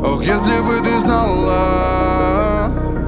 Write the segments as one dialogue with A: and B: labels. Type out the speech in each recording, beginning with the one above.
A: Ох, если бы ты знала.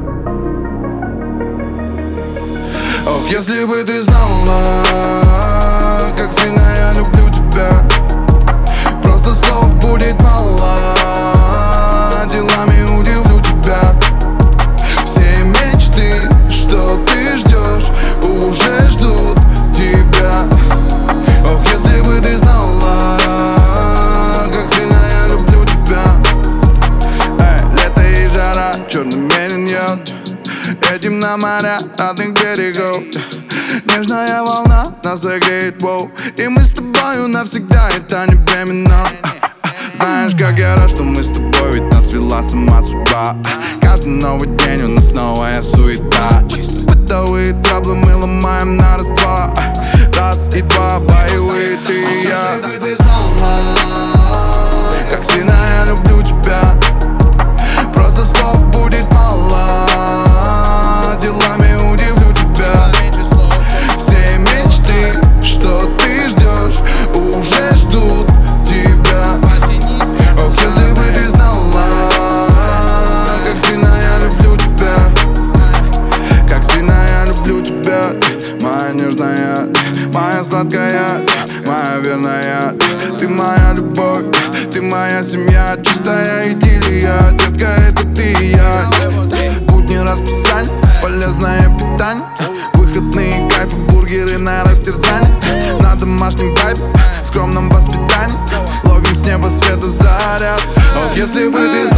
A: Ох, если бы ты знала, как сильно я люблю тебя. Просто слов будет мало, делами удивлю тебя. Все мечты, что ты ждешь, уже ждут тебя. Ох, если бы ты знала, как сильно я люблю тебя. Лето и жара, черный мерин йод, едем на моря родных берегов. Нежная волна нас согреет, воу. И мы с тобою навсегда, это не временно. Знаешь, как я рад, что мы с тобой, ведь нас вела сама судьба. Каждый новый день у нас новая суета. Чисто бытовые траблы мы ломаем на раз-два. Раз и два, боевые ты и я.
B: Если бы ты знала,
A: как сильно я люблю тебя. Просто слов будет мало, делами удивлю тебя. Все мечты, что ты ждешь, уже ждут тебя. Ох, если бы ты знала, как сильно я люблю тебя. Как сильно я люблю тебя. Моя нежная, моя сладкая, моя верная. Ты моя любовь, ты моя семья. Чистая идиллия, детка, это ты и я. Будни расписание, полезное питание, выходные кайфы, бургеры на растерзание. На домашнем вайбе, скромном воспитании, ловим с неба света заряд. Ох, если бы ты